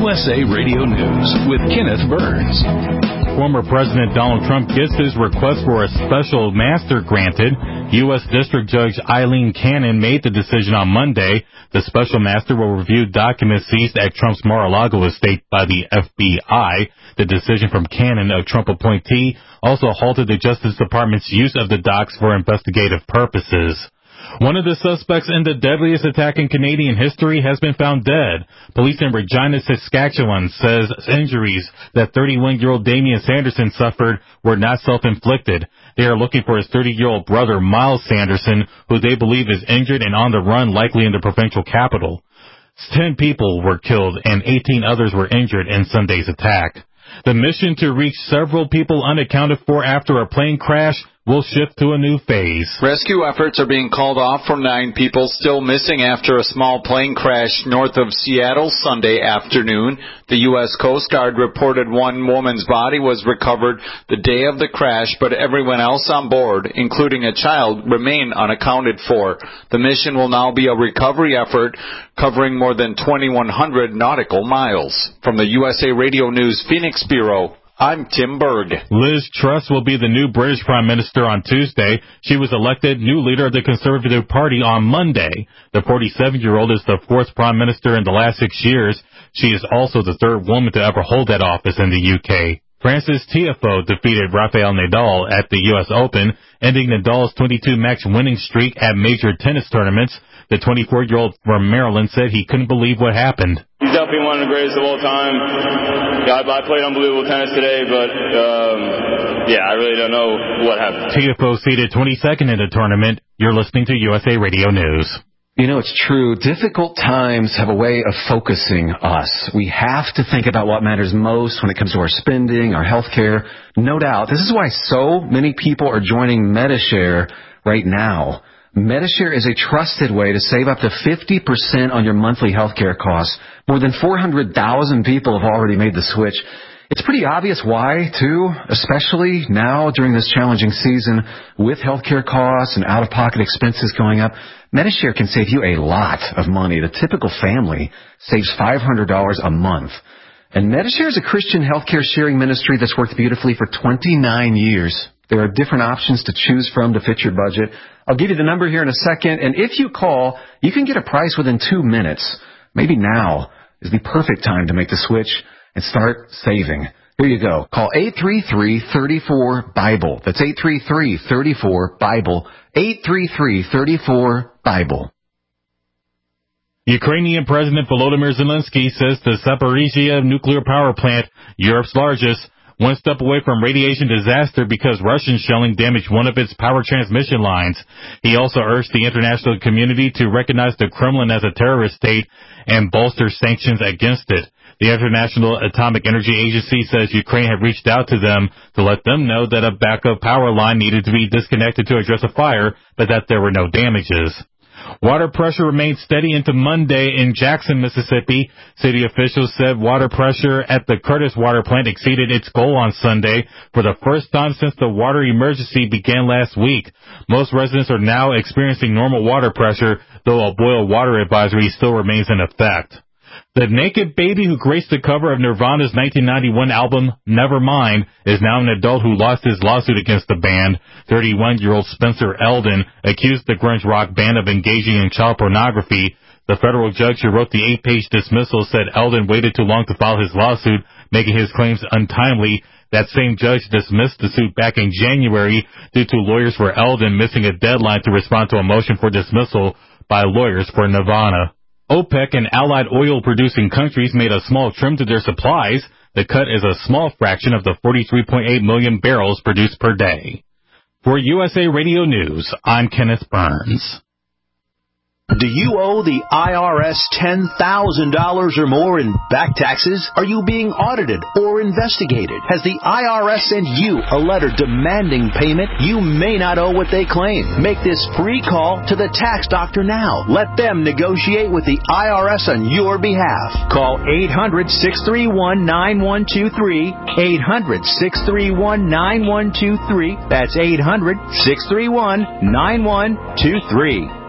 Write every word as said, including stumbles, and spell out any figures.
S A Radio News with Kenneth Burns. Former President Donald Trump gets his request for a special master granted. U S. District Judge Eileen Cannon made the decision on Monday. The special master will review documents seized at Trump's Mar-a-Lago estate by the F B I. The decision from Cannon, a Trump appointee, also halted the Justice Department's use of the docs for investigative purposes. One of the suspects in the deadliest attack in Canadian history has been found dead. Police in Regina, Saskatchewan says injuries that thirty-one-year-old Damian Sanderson suffered were not self-inflicted. They are looking for his thirty-year-old brother, Miles Sanderson, who they believe is injured and on the run, likely in the provincial capital. Ten people were killed and eighteen others were injured in Sunday's attack. The mission to reach several people unaccounted for after a plane crash will shift to a new phase. Rescue efforts are being called off for nine people still missing after a small plane crash north of Seattle Sunday afternoon. The U S. Coast Guard reported one woman's body was recovered the day of the crash, but everyone else on board, including a child, remain unaccounted for. The mission will now be a recovery effort covering more than twenty-one hundred nautical miles. From the U S A Radio News Phoenix Bureau, I'm Tim Berg. Liz Truss will be the new British Prime Minister on Tuesday. She was elected new leader of the Conservative Party on Monday. The forty-seven-year-old is the fourth Prime Minister in the last six years. She is also the third woman to ever hold that office in the U K. Frances Tiafoe defeated Rafael Nadal at the U S. Open, ending Nadal's twenty-two match winning streak at major tennis tournaments. The twenty-four-year-old from Maryland said he couldn't believe what happened. He's definitely one of the greatest of all time. Yeah, I played unbelievable tennis today, but, um, yeah, I really don't know what happened. Tiafoe seated twenty-second in the tournament. You're listening to U S A Radio News. You know, it's true. Difficult times have a way of focusing us. We have to think about what matters most when it comes to our spending, our health care. No doubt. This is why so many people are joining Medi-Share right now. Medi-Share is a trusted way to save up to fifty percent on your monthly health care costs. More than four hundred thousand people have already made the switch. It's pretty obvious why, too, especially now during this challenging season with health care costs and out-of-pocket expenses going up. Medi-Share can save you a lot of money. The typical family saves five hundred dollars a month. And Medi-Share is a Christian healthcare sharing ministry that's worked beautifully for twenty-nine years. There are different options to choose from to fit your budget. I'll give you the number here in a second, and if you call, you can get a price within two minutes. Maybe now is the perfect time to make the switch and start saving. Here you go. Call eight three three, three four, BIBLE. That's eight three three, three four, BIBLE. eight three three, three four, BIBLE. Ukrainian President Volodymyr Zelensky says the Zaporizhzhia nuclear power plant, Europe's largest, one step away from radiation disaster because Russian shelling damaged one of its power transmission lines. He also urged the international community to recognize the Kremlin as a terrorist state and bolster sanctions against it. The International Atomic Energy Agency says Ukraine had reached out to them to let them know that a backup power line needed to be disconnected to address a fire, but that there were no damages. Water pressure remained steady into Monday in Jackson, Mississippi. City officials said water pressure at the Curtis Water Plant exceeded its goal on Sunday for the first time since the water emergency began last week. Most residents are now experiencing normal water pressure, though a boil water advisory still remains in effect. The naked baby who graced the cover of Nirvana's nineteen ninety-one album, Nevermind, is now an adult who lost his lawsuit against the band. thirty-one-year-old Spencer Eldon accused the grunge rock band of engaging in child pornography. The federal judge who wrote the eight-page dismissal said Eldon waited too long to file his lawsuit, making his claims untimely. That same judge dismissed the suit back in January due to lawyers for Eldon missing a deadline to respond to a motion for dismissal by lawyers for Nirvana. OPEC and allied oil-producing countries made a small trim to their supplies. The cut is a small fraction of the forty-three point eight million barrels produced per day. For U S A Radio News, I'm Kenneth Burns. Do you owe the I R S ten thousand dollars or more in back taxes? Are you being audited or investigated? Has the I R S sent you a letter demanding payment? You may not owe what they claim. Make this free call to the tax doctor now. Let them negotiate with the I R S on your behalf. Call eight hundred, six three one, nine one two three, eight hundred, six three one, nine one two three. That's eight hundred, six three one, nine one two three.